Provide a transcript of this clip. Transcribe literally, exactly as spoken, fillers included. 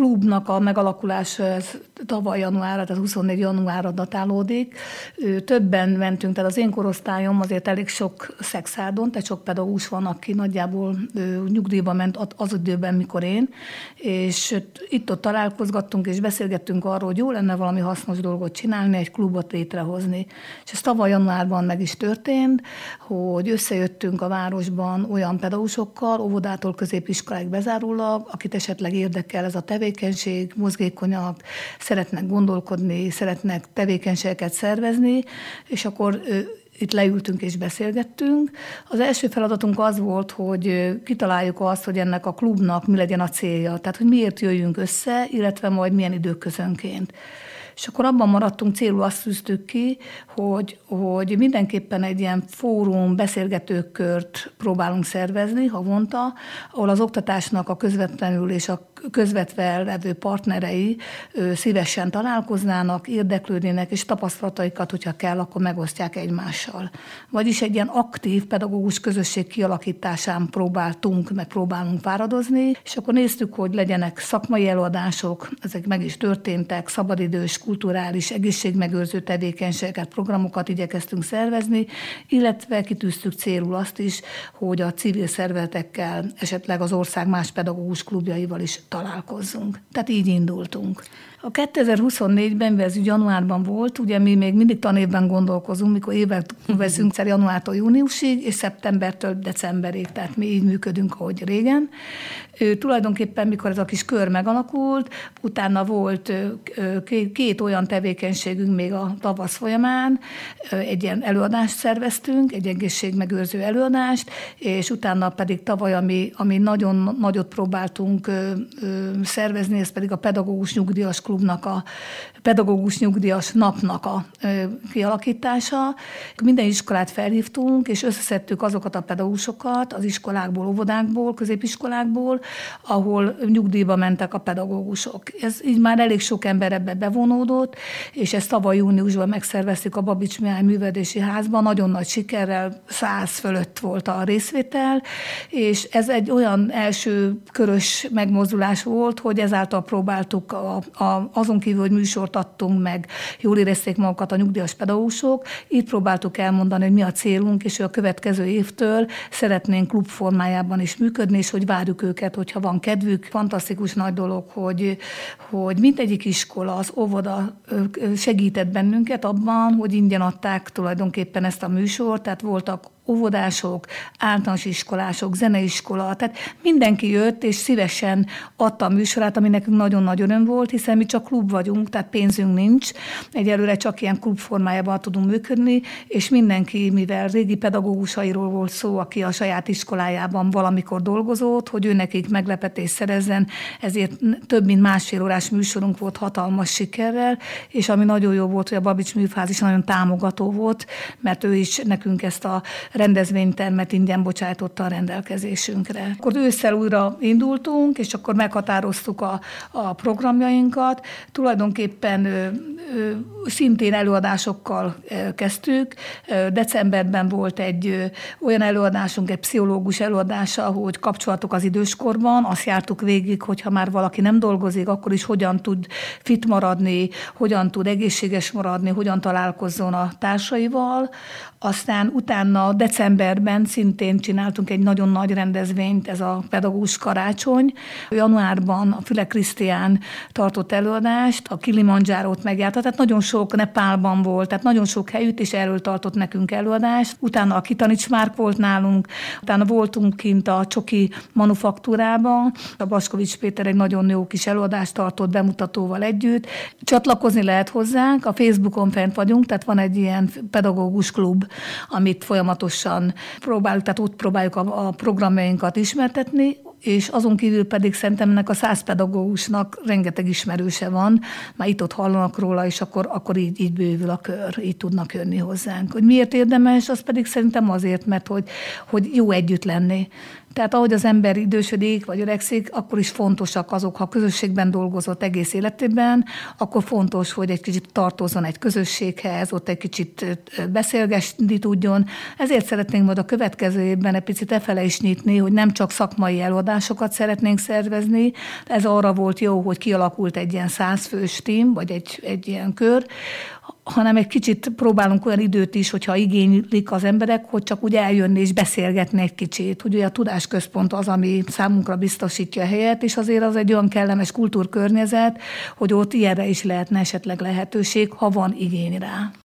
klubnak a megalakulása ez tavaly januárra, tehát huszonnégy januárra datálódik. Többen mentünk, tehát az én korosztályom azért elég sok szexárdon, tehát sok pedagógus van, aki nagyjából nyugdíjba ment az időben, mikor én, és itt-ott találkozgattunk, és beszélgettünk arról, hogy jó lenne valami hasznos dolgot csinálni, egy klubot létrehozni. És ez tavaly januárban meg is történt, hogy összejöttünk a városban olyan pedagógusokkal, óvodától középiskoláig bezárólag, akit esetleg érdekel ez a tevékenység, mozgékonyak, szeretnek gondolkodni, szeretnek tevékenységeket szervezni, és akkor itt leültünk és beszélgettünk. Az első feladatunk az volt, hogy kitaláljuk azt, hogy ennek a klubnak mi legyen a célja, tehát hogy miért jöjjünk össze, illetve majd milyen időközönként. És akkor abban maradtunk, célul azt tűztük ki, hogy, hogy mindenképpen egy ilyen fórum, beszélgetőkört próbálunk szervezni havonta, ahol az oktatásnak a közvetlenül és a közvetve levő partnerei szívesen találkoznának, érdeklődnének, és tapasztalataikat, hogyha kell, akkor megosztják egymással. Vagyis egy ilyen aktív pedagógus közösség kialakításán próbáltunk, meg próbálunk fáradozni, és akkor néztük, hogy legyenek szakmai előadások, ezek meg is történtek, szabadidős, kulturális, egészségmegőrző tevékenységeket, programokat igyekeztünk szervezni, illetve kitűztük célul azt is, hogy a civil szervezetekkel, esetleg az ország más pedagógus klubjaival is találkozzunk. Tehát így indultunk. A kétezer-huszonnégyben, mivel ez januárban volt, ugye mi még mindig tanévben gondolkozunk, mikor évet veszünk januártól júniusig, és szeptembertől decemberig, tehát mi így működünk, ahogy régen. Ő, tulajdonképpen, mikor ez a kis kör megalakult, utána volt két, két olyan tevékenységünk még a tavasz folyamán, egy ilyen előadást szerveztünk, egy egészségmegőrző előadást, és utána pedig tavaly, ami, ami nagyon nagyot próbáltunk szervezni, ez pedig a pedagógus nyugdíjas klubnak, a pedagógus nyugdíjas napnak a kialakítása. Minden iskolát felhívtunk, és összeszedtük azokat a pedagógusokat az iskolákból, óvodákból, középiskolákból, ahol nyugdíjba mentek a pedagógusok. Ez így már elég sok ember ebbe bevonódott, és ezt tavaly júniusban megszerveztük a Babits Mihály Művelődési Házban, nagyon nagy sikerrel, száz fölött volt a részvétel, és ez egy olyan első körös megmozdulás volt, hogy ezáltal próbáltuk a, a, azon kívül, hogy műsort adtunk meg, jól érezték magukat a nyugdíjas pedagógusok, így próbáltuk elmondani, hogy mi a célunk, és hogy a következő évtől szeretnénk klub formájában is működni, és hogy várjuk őket, hogyha van kedvük. Fantasztikus nagy dolog, hogy, hogy mindegyik iskola, az óvoda segített bennünket abban, hogy ingyen adták tulajdonképpen ezt a műsort, tehát voltak óvodások, általános iskolások, zeneiskola, tehát mindenki jött, és szívesen adta a műsorát, ami nekünk nagyon nagy öröm volt, hiszen mi csak klub vagyunk, tehát pénzünk nincs, egyelőre csak ilyen klub formájában tudunk működni, és mindenki, mivel régi pedagógusairól volt szó, aki a saját iskolájában valamikor dolgozott, hogy ő nekik meglepetést szerezzen, ezért több mint másfél órás műsorunk volt hatalmas sikerrel, és ami nagyon jó volt, hogy a Babits Műfáz is nagyon támogató volt, mert ő is nekünk ezt a rendezvénytermet ingyen bocsájtotta a rendelkezésünkre. Akkor ősszel újra indultunk, és akkor meghatároztuk a, a programjainkat. Tulajdonképpen ö, ö, szintén előadásokkal ö, kezdtük. Ö, decemberben volt egy ö, olyan előadásunk, egy pszichológus előadása, hogy kapcsolatok az időskorban. Azt jártuk végig, hogyha már valaki nem dolgozik, akkor is hogyan tud fit maradni, hogyan tud egészséges maradni, hogyan találkozzon a társaival. Aztán utána decemberben szintén csináltunk egy nagyon nagy rendezvényt, ez a pedagógus karácsony. Januárban a Füle Krisztián tartott előadást, a Kilimanjárót megjárta, tehát nagyon sok Nepálban volt, tehát nagyon sok helyütt, és erről tartott nekünk előadást. Utána a Kitanics Márk volt nálunk, utána voltunk kint a Csoki Manufaktúrában, a Baskovics Péter egy nagyon jó kis előadást tartott bemutatóval együtt. Csatlakozni lehet hozzánk, a Facebookon fent vagyunk, tehát van egy ilyen pedagógus klub, amit folyamatosan próbáljuk, tehát ott próbáljuk a, a programjainkat ismertetni, és azon kívül pedig szerintem ennek a száz pedagógusnak rengeteg ismerőse van, már itt-ott hallanak róla, és akkor, akkor így, így bővül a kör, így tudnak jönni hozzánk. Hogy miért érdemes, az pedig szerintem azért, mert hogy, hogy jó együtt lenni. Tehát ahogy az ember idősödik, vagy öregszik, akkor is fontosak azok, ha közösségben dolgozott egész életében, akkor fontos, hogy egy kicsit tartozzon egy közösséghez, ott egy kicsit beszélgetni tudjon. Ezért szeretnénk majd a következő évben egy picit efele is nyitni, hogy nem csak szakmai előadásokat szeretnénk szervezni. Ez arra volt jó, hogy kialakult egy ilyen százfős tím, vagy egy, egy ilyen kör, hanem egy kicsit próbálunk olyan időt is, hogyha igénylik az emberek, hogy csak úgy eljönni és beszélgetni egy kicsit. Ugye a tudásközpont az, ami számunkra biztosítja a helyet, és azért az egy olyan kellemes kultúrkörnyezet, hogy ott ilyenre is lehetne esetleg lehetőség, ha van igény rá.